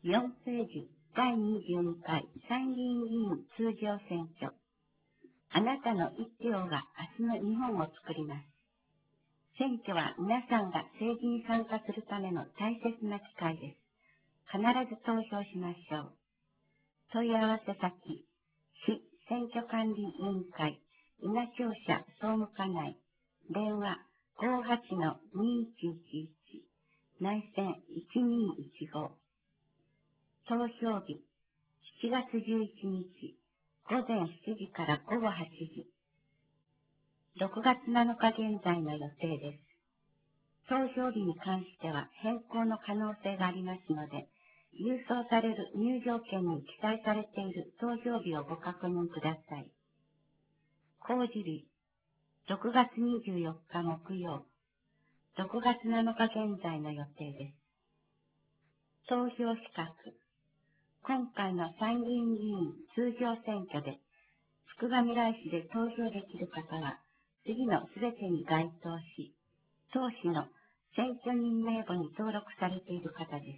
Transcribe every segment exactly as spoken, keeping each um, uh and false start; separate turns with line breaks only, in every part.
よんページだいにじゅうにかい参議院議員通常選挙。あなたの一票が明日の日本を作ります。選挙は皆さんが政治に参加するための大切な機会です。必ず投票しましょう。問い合わせ先、市選挙管理委員会、稲庁舎総務課内、電話 ごーはちのにいちいちいち、内線いちにいいちご。投票日、しちがつじゅういちにち、ごぜんしちじからごごはちじ。ろくがつなのか現在の予定です。投票日に関しては変更の可能性がありますので、郵送される入場券に記載されている投票日をご確認ください。公示日、ろくがつにじゅうよっか木曜、ろくがつなのか現在の予定です。投票資格、今回の参議院議員通常選挙で、つくばみらい市で投票できる方は、次のすべてに該当し、当市の選挙人名簿に登録されている方です。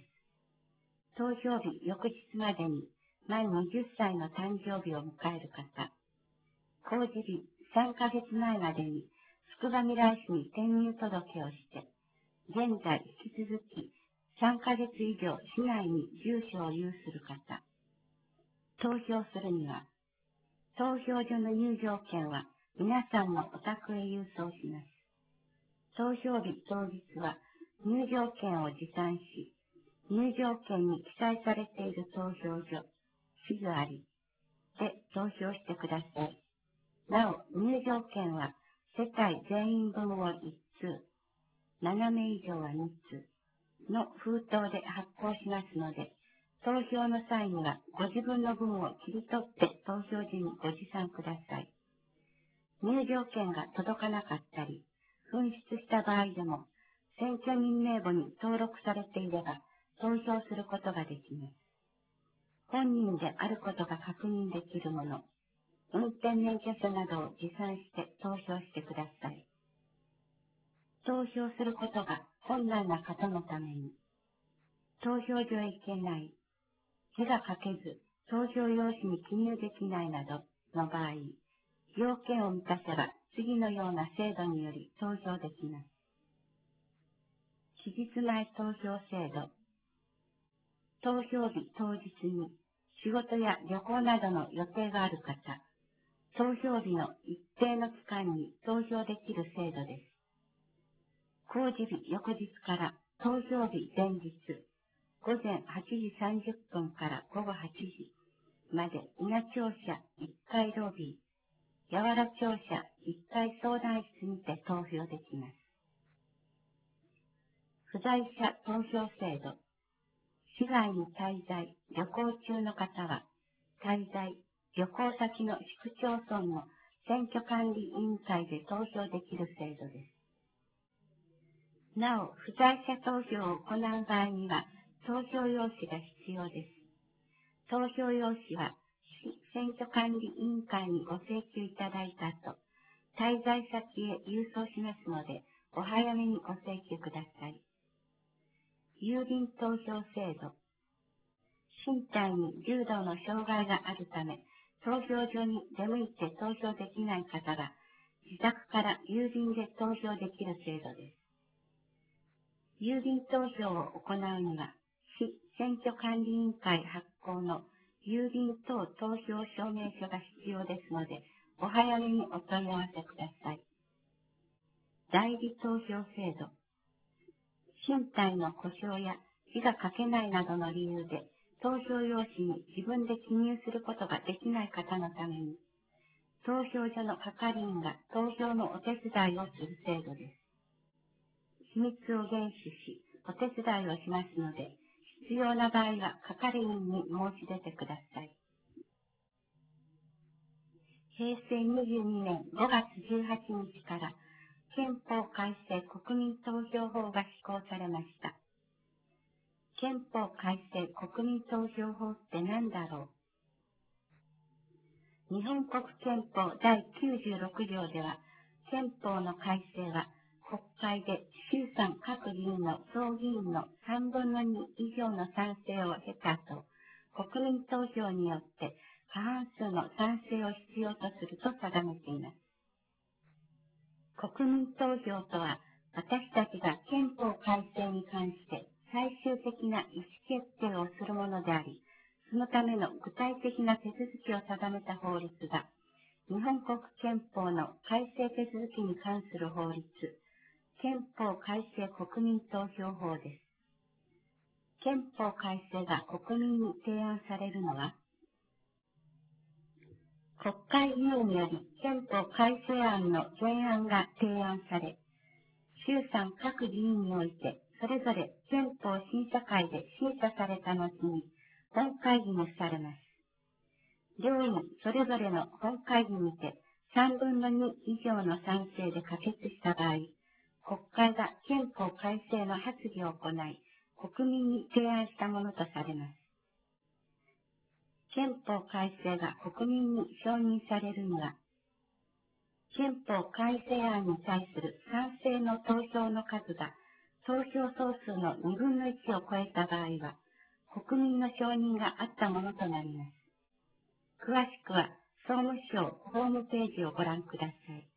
投票日翌日までに満にじゅっさいの誕生日を迎える方、公示日さんかげつまえまでにつくばみらい市に転入届をして、現在引き続きさんかげつ以上市内に住所を有する方、投票するには、投票所の入場券は皆さんのお宅へ郵送します。投票日当日は入場券を持参し、入場券に記載されている投票所、地図ありで投票してください。なお、入場券は世帯全員分をいっつう、ななめい以上はにつうの封筒で発行しますので、投票の際にはご自分の分を切り取って投票時にご持参ください。入場券が届かなかったり、紛失した場合でも、選挙人名簿に登録されていれば、投票することができます。本人であることが確認できるもの、運転免許証などを持参して投票してください。投票することが困難な方のために、投票所へ行けない、字が書けず投票用紙に記入できないなどの場合、要件を満たせば次のような制度により投票できます。期日前投票制度。投票日当日に仕事や旅行などの予定がある方、投票日の一定の期間に投票できる制度です。公示日翌日から投票日前日、ごぜんはちじさんじゅっぷんからごごはちじまで稲庁舎いっかいロビー、八原庁舎いっかい相談室にて投票できます。不在者投票制度。市外に滞在、旅行中の方は、滞在、旅行先の市区町村の選挙管理委員会で投票できる制度です。なお、不在者投票を行う場合には、投票用紙が必要です。投票用紙は、市選挙管理委員会にご請求いただいた後、滞在先へ郵送しますので、お早めにご請求ください。郵便投票制度。身体に重度の障害があるため、投票所に出向いて投票できない方が、自宅から郵便で投票できる制度です。郵便投票を行うには、市選挙管理委員会発行の郵便等投票証明書が必要ですので、お早めにお問い合わせください。代理投票制度。身体の故障や字が書けないなどの理由で、投票用紙に自分で記入することができない方のために、投票所の係員が投票のお手伝いをする制度です。秘密を厳守し、お手伝いをしますので、必要な場合は係員に申し出てください。へいせいにじゅうにねんごがつじゅうはちにちから憲法改正国民投票法が施行されました。憲法改正国民投票法って何だろう。日本国憲法だいきゅうじゅうろくじょうでは、憲法の改正は国会で衆参各議員の総議員のさんぶんのに以上の賛成を経た後、国民投票によって過半数の賛成を必要とすると定めています。国民投票とは、私たちが憲法改正に関して最終的な意思決定をするものであり、そのための具体的な手続きを定めた法律が、日本国憲法の改正手続きに関する法律、憲法改正国民投票法です。憲法改正が国民に提案されるのは、国会議員により憲法改正案の原案が提案され、衆参各議員において、それぞれ憲法審査会で審査された後に、本会議にされます。両院それぞれの本会議にて、さんぶんのに以上の賛成で可決した場合、国会が憲法改正の発議を行い、国民に提案したものとされます。憲法改正が国民に承認されるには、憲法改正案に対する賛成の投票の数が投票総数のにぶんのいちを超えた場合は、国民の承認があったものとなります。詳しくは総務省ホームページをご覧ください。